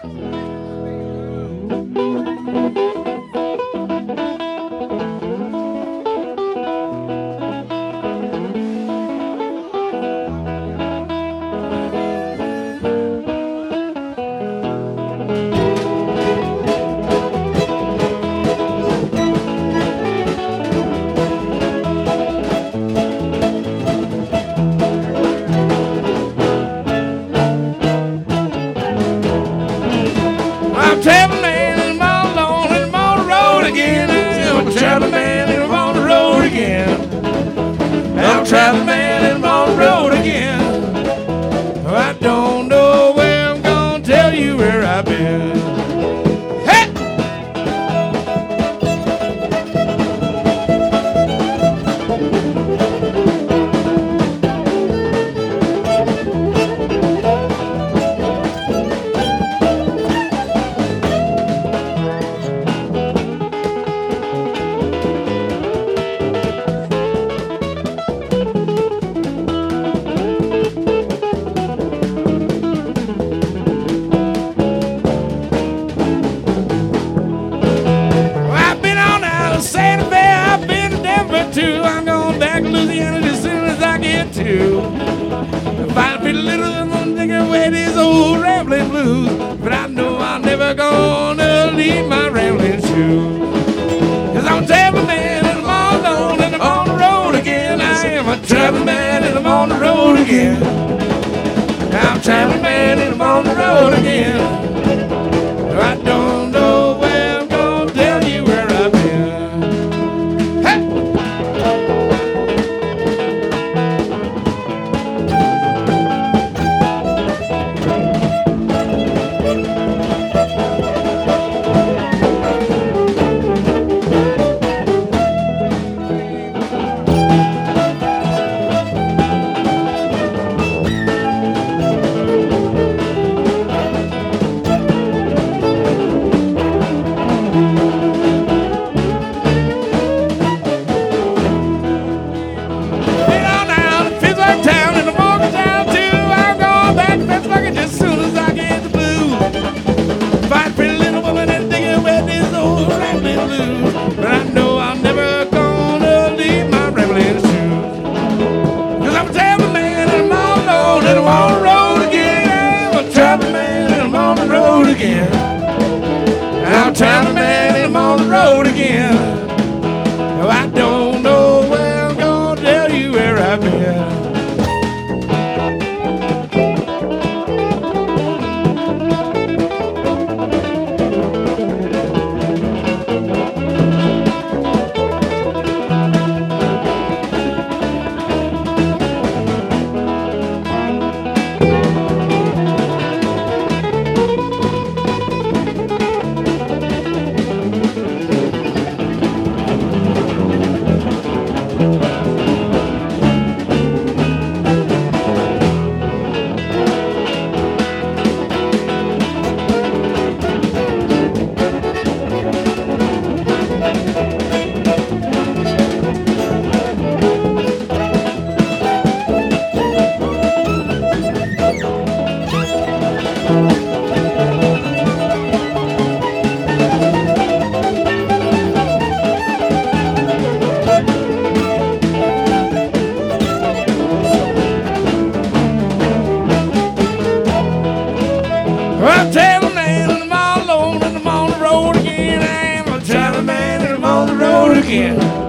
I'm traveling man and I'm all alone and I'm on the road again. I'm a traveling man and I'm on the road again. I'm a traveling man and I'm on the road again. I don't know where I'm gonna tell you where I've been. Hey! Santa Fe, I've been to Denver too. I'm going back to Louisiana as soon as I get to. If I feel a little, I'm gonna take away these old rambling blues. But I know I'm never gonna leave my rambling shoes. Cause I'm a traveling man and I'm all alone and I'm on the road again. I am a traveling man and I'm on the road again. I'm a traveling man and I'm on the road again. I don't know where I'm gonna tell you where I've been. But I know I'm never gonna leave my rambling shoes. Cause I'm a traveling man and I'm all alone and I'm on the road again. I'm a traveling man and I'm on the road again. I'm a traveling man and I'm on the road again. No, I don't know where I'm gonna tell you where I've been. I'm a traveling man and I'm all alone and I'm on the road again. I am a traveling man and I'm on the road again.